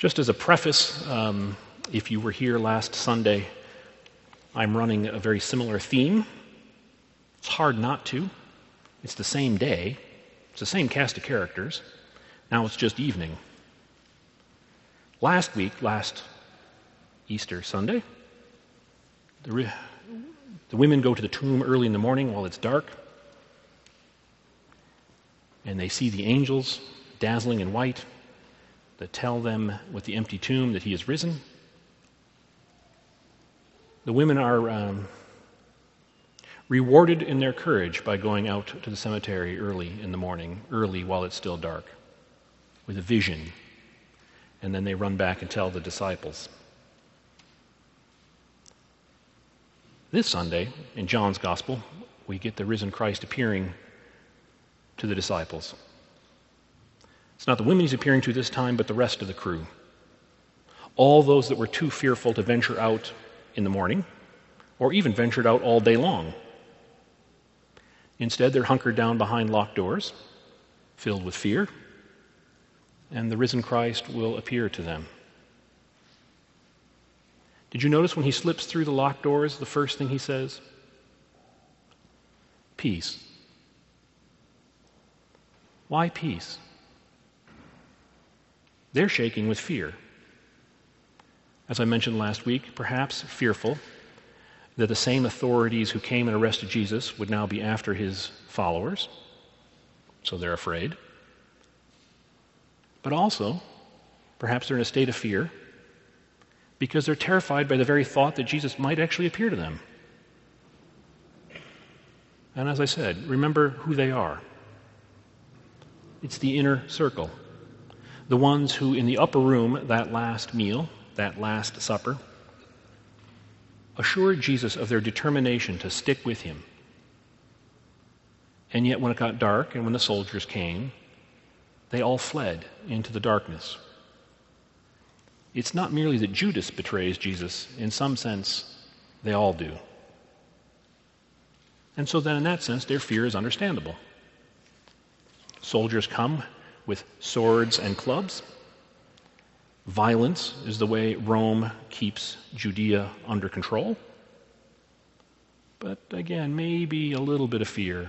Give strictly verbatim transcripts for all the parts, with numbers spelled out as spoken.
Just as a preface, um, if you were here last Sunday, I'm running a very similar theme. It's hard not to. It's the same day. It's the same cast of characters. Now it's just evening. Last week, last Easter Sunday, the, re- the women go to the tomb early in the morning while it's dark, and they see the angels dazzling in white that tell them with the empty tomb that he is risen. The women are um, rewarded in their courage by going out to the cemetery early in the morning, early while it's still dark, with a vision. And then they run back and tell the disciples. This Sunday, in John's Gospel, we get the risen Christ appearing to the disciples. It's not the women he's appearing to this time, but the rest of the crew. All those that were too fearful to venture out in the morning, or even ventured out all day long. Instead, they're hunkered down behind locked doors, filled with fear, and the risen Christ will appear to them. Did you notice when he slips through the locked doors, the first thing he says? Peace. Why peace? They're shaking with fear. As I mentioned last week, perhaps fearful that the same authorities who came and arrested Jesus would now be after his followers, so they're afraid. But also, perhaps they're in a state of fear because they're terrified by the very thought that Jesus might actually appear to them. And as I said, remember who they are. It's the inner circle. The ones who in the upper room, that last meal, that last supper, assured Jesus of their determination to stick with him. And yet when it got dark and when the soldiers came, they all fled into the darkness. It's not merely that Judas betrays Jesus. In some sense, they all do. And so then in that sense, their fear is understandable. Soldiers come with swords and clubs. Violence is the way Rome keeps Judea under control. But again, maybe a little bit of fear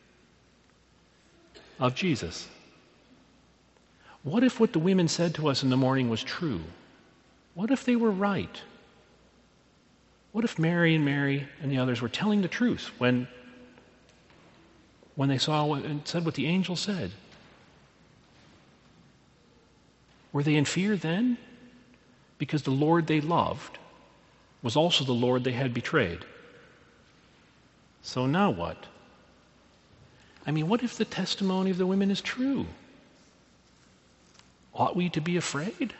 of Jesus. What if what the women said to us in the morning was true? What if they were right? What if Mary and Mary and the others were telling the truth when, when they saw what, and said what the angel said? Were they in fear then? Because the Lord they loved was also the Lord they had betrayed. So now what? I mean, what if the testimony of the women is true? Ought we to be afraid?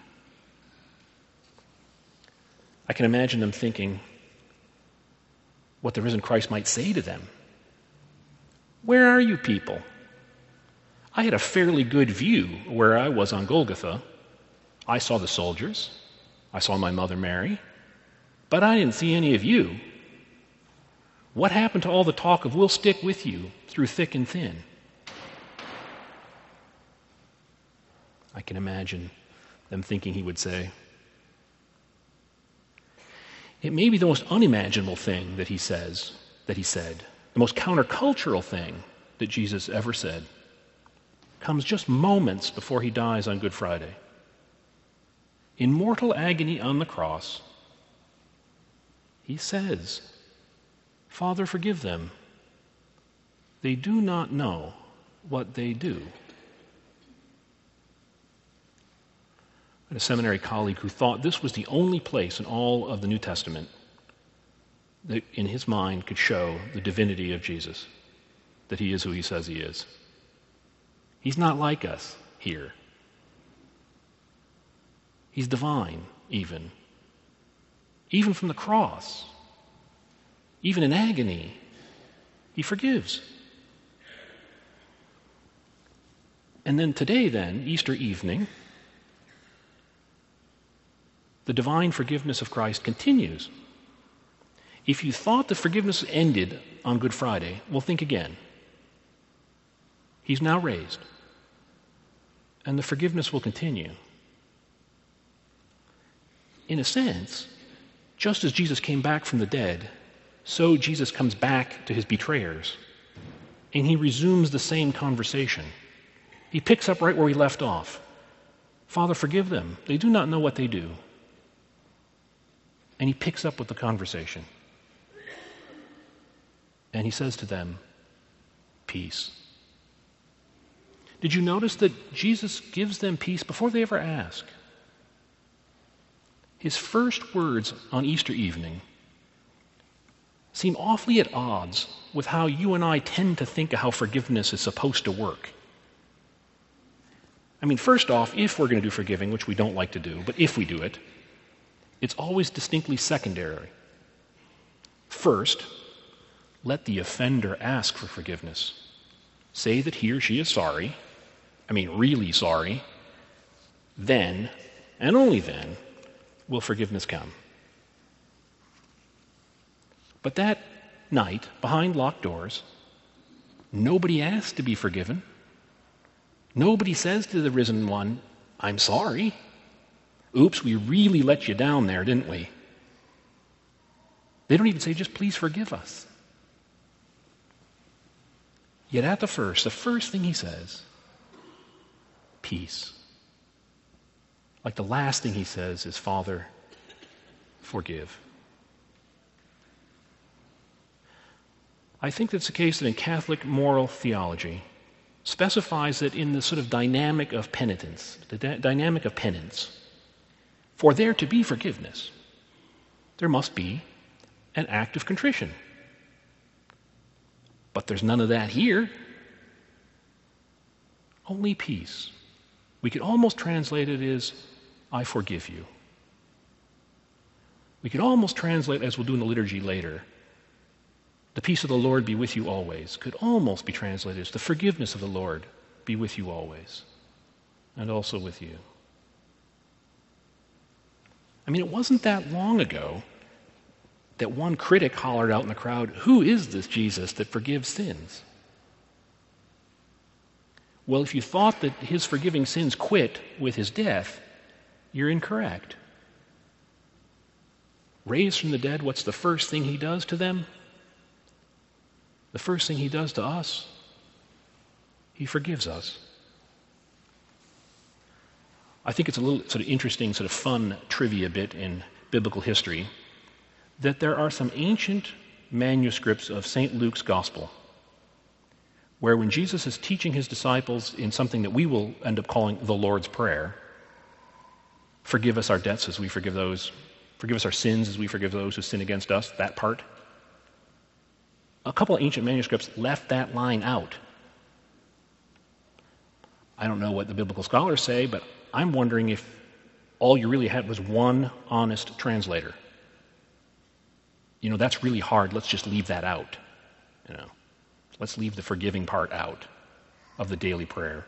I can imagine them thinking what the risen Christ might say to them. Where are you people? I had a fairly good view where I was on Golgotha. I saw the soldiers. I saw my mother Mary. But I didn't see any of you. What happened to all the talk of we'll stick with you through thick and thin? I can imagine them thinking he would say. It may be the most unimaginable thing that he says, that he said, the most countercultural thing that Jesus ever said, comes just moments before he dies on Good Friday. In mortal agony on the cross, he says, Father, forgive them. They do not know what they do. I had a seminary colleague who thought this was the only place in all of the New Testament that in his mind could show the divinity of Jesus, that he is who he says he is. He's not like us here. He's divine, even. Even from the cross. Even in agony, he forgives. And then today, then, Easter evening, the divine forgiveness of Christ continues. If you thought the forgiveness ended on Good Friday, well, think again. He's now raised, and the forgiveness will continue. in a sense, just as Jesus came back from the dead, so Jesus comes back to his betrayers, and he resumes the same conversation. He picks up right where he left off. Father, forgive them. They do not know what they do. And he picks up with the conversation. And he says to them, peace. Did you notice that Jesus gives them peace before they ever ask? His first words on Easter evening seem awfully at odds with how you and I tend to think of how forgiveness is supposed to work. I mean, first off, if we're going to do forgiving, which we don't like to do, but if we do it, it's always distinctly secondary. First, let the offender ask for forgiveness. Say that he or she is sorry, I mean really sorry, then, and only then, will forgiveness come. But that night, behind locked doors, nobody asks to be forgiven. Nobody says to the risen one, I'm sorry. Oops, we really let you down there, didn't we? They don't even say, just please forgive us. Yet at the first, the first thing he says, peace. Like the last thing he says is, Father, forgive. I think that's the case that in Catholic moral theology specifies that in the sort of dynamic of penitence, the d- dynamic of penance, for there to be forgiveness, there must be an act of contrition. But there's none of that here. Only peace. We could almost translate it as, I forgive you. We could almost translate, as we'll do in the liturgy later, the peace of the Lord be with you always, could almost be translated as the forgiveness of the Lord be with you always, and also with you. I mean, it wasn't that long ago that one critic hollered out in the crowd, who is this Jesus that forgives sins? Well, if you thought that his forgiving sins quit with his death, you're incorrect. Raised from the dead, what's the first thing he does to them? The first thing he does to us, he forgives us. I think it's a little sort of interesting, sort of fun trivia bit in biblical history that there are some ancient manuscripts of Saint Luke's Gospel where when Jesus is teaching his disciples in something that we will end up calling the Lord's Prayer, forgive us our debts as we forgive those, forgive us our sins as we forgive those who sin against us, that part. A couple of ancient manuscripts left that line out. I don't know what the biblical scholars say, but I'm wondering if all you really had was one honest translator. You know, that's really hard. Let's just leave that out. You know, let's leave the forgiving part out of the daily prayer.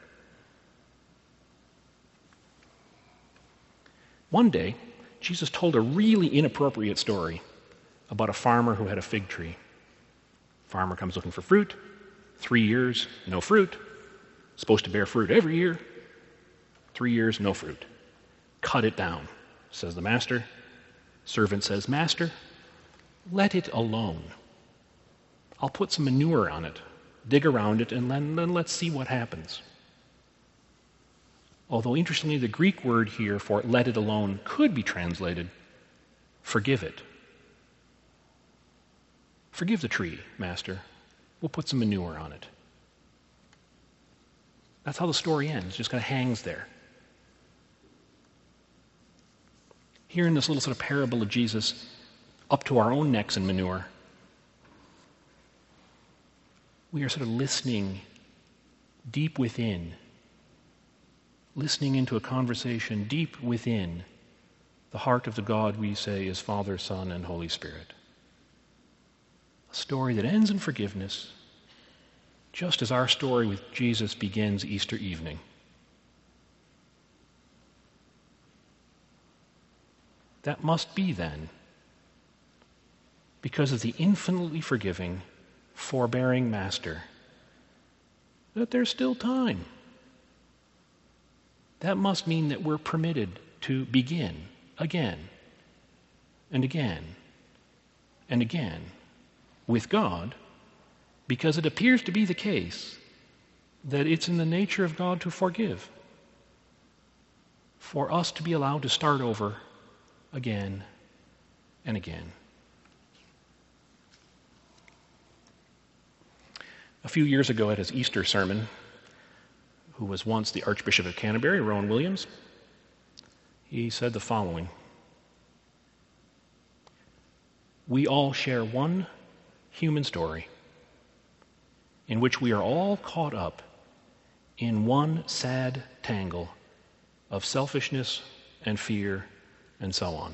One day, Jesus told a really inappropriate story about a farmer who had a fig tree. Farmer comes looking for fruit. Three years, no fruit. Supposed to bear fruit every year. Three years, no fruit. Cut it down, says the master. Servant says, Master, let it alone. I'll put some manure on it, dig around it, and then, then let's see what happens. Although, interestingly, the Greek word here for let it alone could be translated, forgive it. Forgive the tree, Master. We'll put some manure on it. That's how the story ends, just kind of hangs there. Here in this little sort of parable of Jesus, up to our own necks in manure, we are sort of listening deep within, listening into a conversation deep within the heart of the God we say is Father, Son, and Holy Spirit. A story that ends in forgiveness, just as our story with Jesus begins Easter evening. That must be then, because of the infinitely forgiving, forbearing Master, that there's still time. That must mean that we're permitted to begin again and again and again with God, because it appears to be the case that it's in the nature of God to forgive, for us to be allowed to start over again and again. A few years ago at his Easter sermon, who was once the Archbishop of Canterbury, Rowan Williams, he said the following: "We all share one human story in which we are all caught up in one sad tangle of selfishness and fear and so on.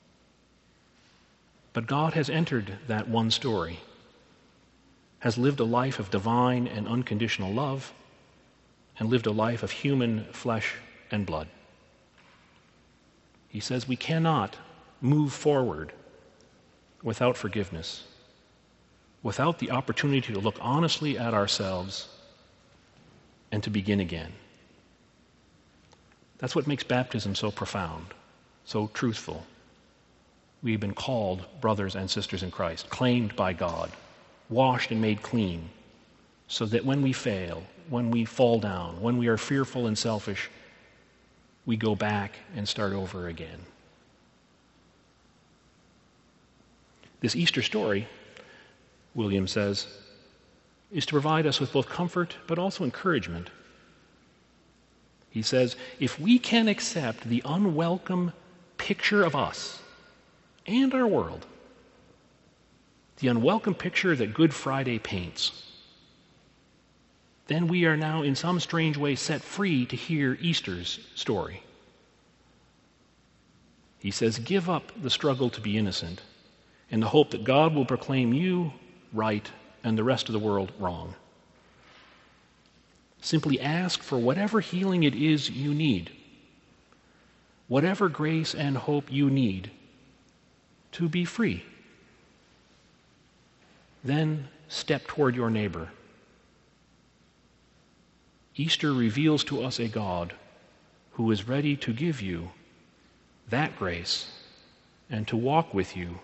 But God has entered that one story, has lived a life of divine and unconditional love, and lived a life of human flesh and blood." He says we cannot move forward without forgiveness, without the opportunity to look honestly at ourselves and to begin again. That's what makes baptism so profound, so truthful. We've been called brothers and sisters in Christ, claimed by God, washed and made clean, so that when we fail, when we fall down, when we are fearful and selfish, we go back and start over again. This Easter story, William says, is to provide us with both comfort but also encouragement. He says, if we can accept the unwelcome picture of us and our world, the unwelcome picture that Good Friday paints, then we are now in some strange way set free to hear Easter's story. He says, give up the struggle to be innocent in the hope that God will proclaim you right and the rest of the world wrong. Simply ask for whatever healing it is you need, whatever grace and hope you need to be free. Then step toward your neighbor. Easter reveals to us a God who is ready to give you that grace and to walk with you.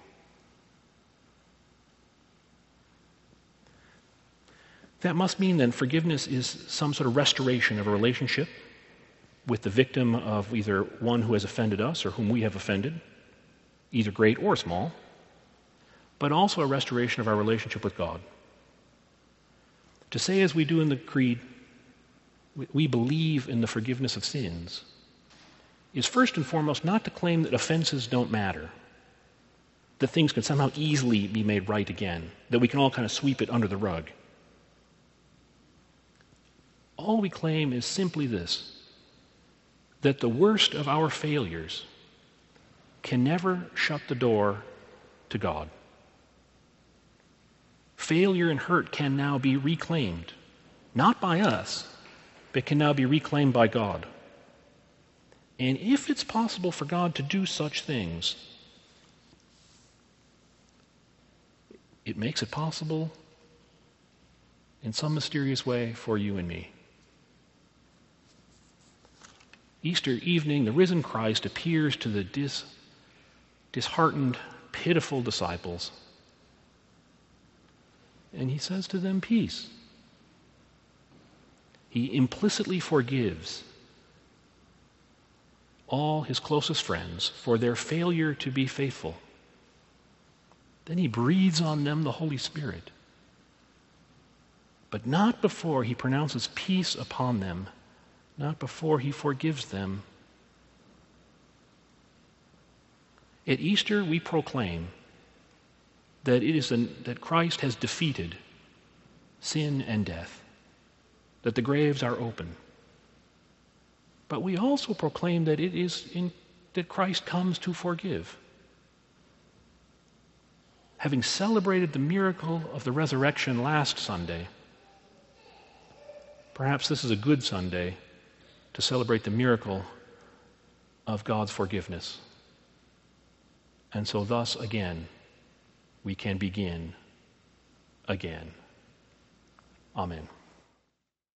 That must mean then forgiveness is some sort of restoration of a relationship with the victim of either one who has offended us or whom we have offended, either great or small, but also a restoration of our relationship with God. To say, as we do in the Creed, we believe in the forgiveness of sins, is first and foremost not to claim that offenses don't matter, that things can somehow easily be made right again, that we can all kind of sweep it under the rug. All we claim is simply this, that the worst of our failures can never shut the door to God. Failure and hurt can now be reclaimed, not by us, but can now be reclaimed by God. And if it's possible for God to do such things, it makes it possible in some mysterious way for you and me. Easter evening, the risen Christ appears to the dis, disheartened, pitiful disciples, and he says to them, peace. He implicitly forgives all his closest friends for their failure to be faithful. Then he breathes on them the Holy Spirit, but not before he pronounces peace upon them, not before he forgives them. At Easter, we proclaim that it is an, that Christ has defeated sin and death, that the graves are open. But we also proclaim that it is in, that Christ comes to forgive. Having celebrated the miracle of the resurrection last Sunday, perhaps this is a good Sunday to celebrate the miracle of God's forgiveness. And so thus again, we can begin again. Amen.